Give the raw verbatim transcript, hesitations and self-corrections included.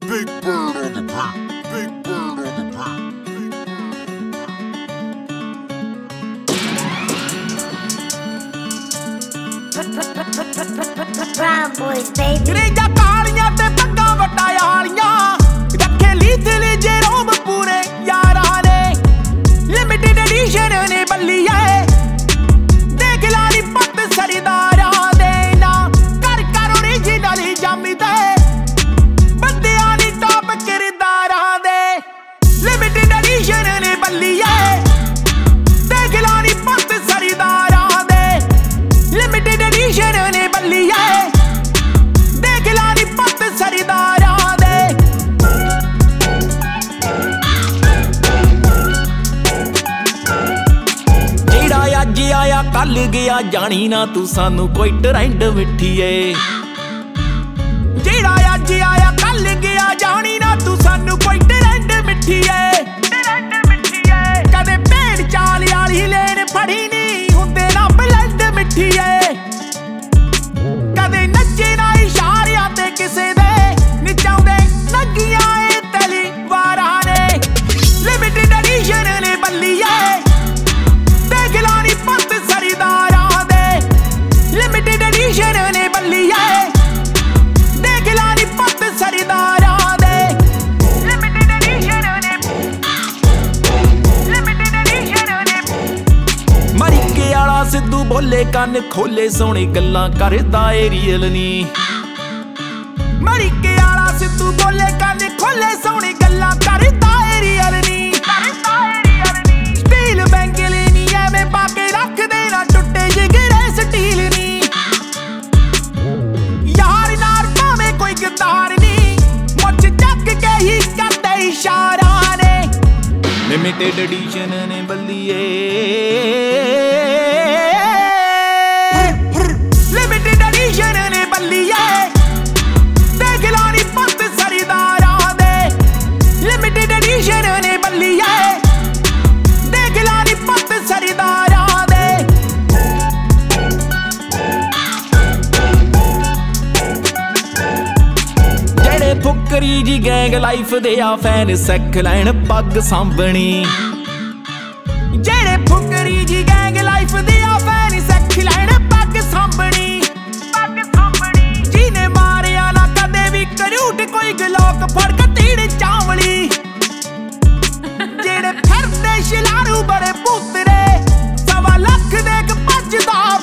Big bird on the beat. Big bird on the beat. Brown boys, baby. ਰੇਜਾ ਕਾਲੀਆਂ ਤੇ ਪੱਗਾਂ ਵਟਾਇਆ ਵਾਲੀਆਂ ਰੱਖੇ ਲੀਥਲੇ ਜੇ ਰੋਬ ਪੂਰੇ ਯਾਰਾਂ ਨੇ ਲਿਮਿਟਡ ਐਡੀਸ਼ਨ ਨੇ ਬੱਲੀਏ ਦੇਖ ਲਾਲੀ ਪੱਤ ਸਰਦਾਰਾਂ ਦੇ ਨਾ ਕਰ ਕਰ ਓਰੀਜਨਲ ਜਾਮੀ ਦੇ ਬੰਦਿਆਂ ਦੀ ਟੌਪ ਕਿਰਦਾਰਾਂ ਦੇ ਲਿਮਿਟਡ ਐਡੀਸ਼ਨ ਨੇ ਬੱਲੀਏ ਦੇਖ ਲਾਲੀ ਪੱਤ ਸਰਦਾਰਾਂ ਦੇ ਲਿਮਿਟਡ ਐਡੀਸ਼ਨ ਨੇ ਬੱਲੀਏ ਸਰਦਾਰਾਂ ਦੇ ਜਿਹੜਾ ਅੱਜ ਆਇਆ ਕੱਲ ਗਿਆ ਜਾਣੀ ਨਾ ਤੂੰ ਸਾਨੂੰ ਕੋਈ ਟਰੈਂਡ ਮਿੱਠੀਏ ਜਿਹੜਾ ਅੱਜ ਆਇਆ ਕੱਲ ਗਿਆ ਜਾਣੀ ਨਾ ਤੂੰ ਸਾਨੂੰ ਕੋਈ ਟਰੈਂਡ ਮਿੱਠੀਏ ਕਦੇ ਭੇਡ ਚਾਲ ਵਾਲੀ ਲੈਣ ਫੜੀ ਨਹੀਂ ਹੁੰਦੇ ਨਾ ਬਲੈਂਡ ਮਿੱਠੀਏ ਕਦੇ ਨੱਚੇ ਨਾ ਇਸ਼ਾਰਿਆਂ ਤੇ ਕਿਸੇ ਦੇ ਨਿਚਾਉਂਦੇ ਲੱਗੀਆਂ ਏ ਤਲੀ ਵਾਰਾਂ ਨੇ ਲਿਮਿਟਡ ਐਡੀਸ਼ਨ ਨੇ ਬੱਲੀਏ ਦੇਖ ਲਾਣੀ ਪੱਤ ਸਰਦਾਰਾਂ ਦੇ ਲਿਮਿਟਡ ਐਡੀਸ਼ਨ ਨੇ ਬੱਲੀਏ ਦੇਖ ਲਾਣੀ ਪੱਤ ਸਰਦਾਰਾਂ ਦੇ ਲਿਮਿਟਡ ਐਡੀਸ਼ਨ ਨੇ ਲਿਮਿਟਡ ਐਡੀਸ਼ਨ ਨੇ ਮਰੀਕੇ ਵਾਲਾ ਸਿੱਧੂ ਬੋਲੇ ਕੰਨ ਖੋਲੇ ਸੋਹਣੀ ਗੱਲਾਂ ਕਰਦਾ ਏ ਰੀਅਲ ਨੀ ਮਰੀਕੇ ਵਾਲਾ ਸਿੱਧੂ ਬੋਲੇ ਕੰਨ ਖੋਲੇ ਸੋਹਣੀ ਗੱਲਾਂ ਕਰਦਾ ਏ ਰੀਅਲ ਨੀ ਸਟੀਲ ਬੈਂਗਲੇ ਨੀ ਐਵੇਂ ਪਾ ਕੇ ਰੱਖਦੇ ਨਾ ਟੁੱਟੇ ਜਿਗਰੇ ਸਟੀਲ ਨੀ ਯਾਰ ਨਾਰ ਭਾਵੇਂ ਕੋਈ ਗਦਾਰ ਨੀ ਮੁੱਛ ਚੱਕ ਕੇ ਹੀ ਕਰਦੇ ਇਸ਼ਾਰਾ ਨੇ ਲਿਮਿਟਡ ਐਡੀਸ਼ਨ ਨੇ ਬੱਲੀਏ ਲਿਮਿਟਡ ਐਡੀਸ਼ਨ ਨੇ ਬੱਲੀਏ ਦੇਖ ਲਾਣੀ ਪੱਤ ਸਰਦਾਰਾਂ ਦੇ ਲਿਮਿਟਡ ਐਡੀਸ਼ਨ ਨੇ ਬੱਲੀਏ ਦੇਖ ਲਾਣੀ ਪੱਤ ਸਰਦਾਰਾਂ ਦੇ ਜਿਹੜੇ ਫੁਕਰੀ ਜੀ ਗੈਂਗ ਲਾਈਫ ਦੇ ਆ ਫੈਨ ਸਿੱਖ ਲੈਣ ਪੱਗ ਸਾਂਭਣੀ ਜਿਹੜੇ ਫੁਕਰੀ ਜੀ ਗੈਂਗ ਲਾਈਫ ਦੇ ਆ ਫੈਨ ਸਿੱਖ ਲੈਣ ਪੱਗ ਸਾਂਭਣੀ ਪੱਗ ਸਾਂਭਣੀ ਜਿਹਨੇ ਮਾਰਿਆ ਨਾ ਕਦੇ ਵੀ ਕਰੂਟ ਕੋਈ ਗਲੋਕ ਫੜ ਕੇ ਤੀੜ ਚਾਵਲੀ ਜਿਹੜੇ ਫਿਰਦੇ ਸ਼ਿਲਾਰੂ ਬੜੇ ਪੁੱਤਰੇ ਸਵਾ ਲੱਖ ਦੇ ਕ ਭੱਜਦਾ